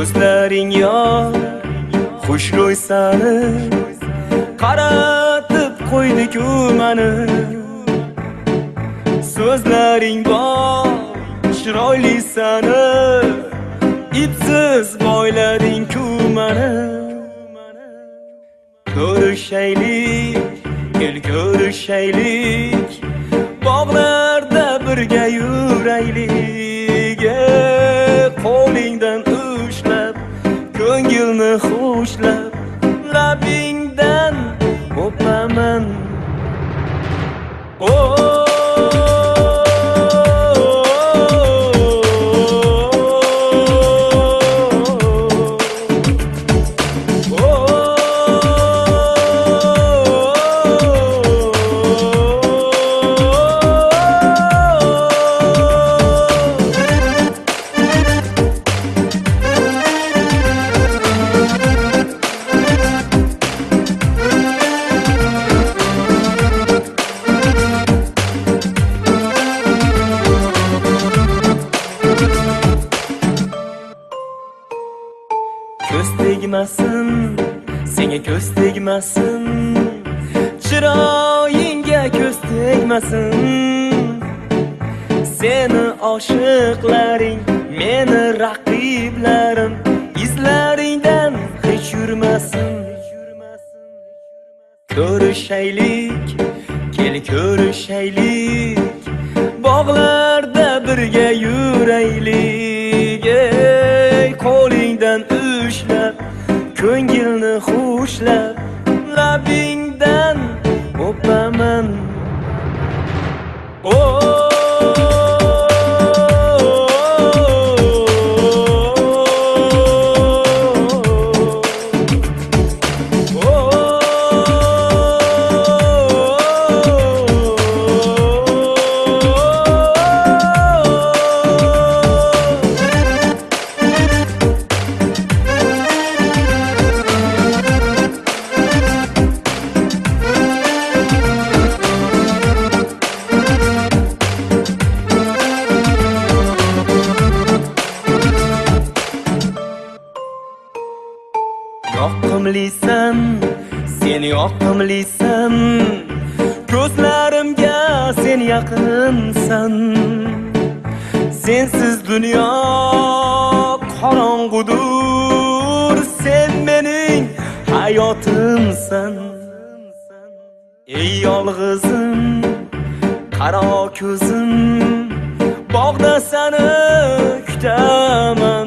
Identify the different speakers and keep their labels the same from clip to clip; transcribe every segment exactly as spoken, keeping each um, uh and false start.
Speaker 1: ko'zlaring yor xushro'y sani qaratib qo'ydi-ku mani. So'zlaring bor chiroyli sani ipsiz boylading-ku mani. Ko'rishaylik, kel ko'rishaylik, bog'larda birga yuraylik. Qo'lingdan ushlab, ko'ngilni xushlab, labingdan o'paman. Oh ko'z tegmasin, senga ko'z tegmasin, chiroyingga ko'z tegmasin. Seni oshiqlaring, meni raqiblarim, izlaringdan hech yurmasin. Ko'rishaylik, kel ko'rishaylik, bog'larda birga yuraylik. Qo'lingdan ushlab, ko'ngilni xushlab, labingdan o'paman. Oh yoqimlisan, sen yoqimlisan, ko'zlarimga sen yaqinsan. Sensiz dunyo qorong'udur, sen mening hayotimsan. Ey yolg'izim, qaro ko'zim, bog'da seni kutaman.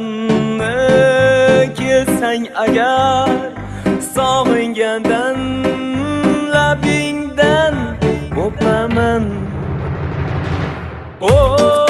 Speaker 1: Kelsang agar sog'ingandan, labingdan o'paman. Oh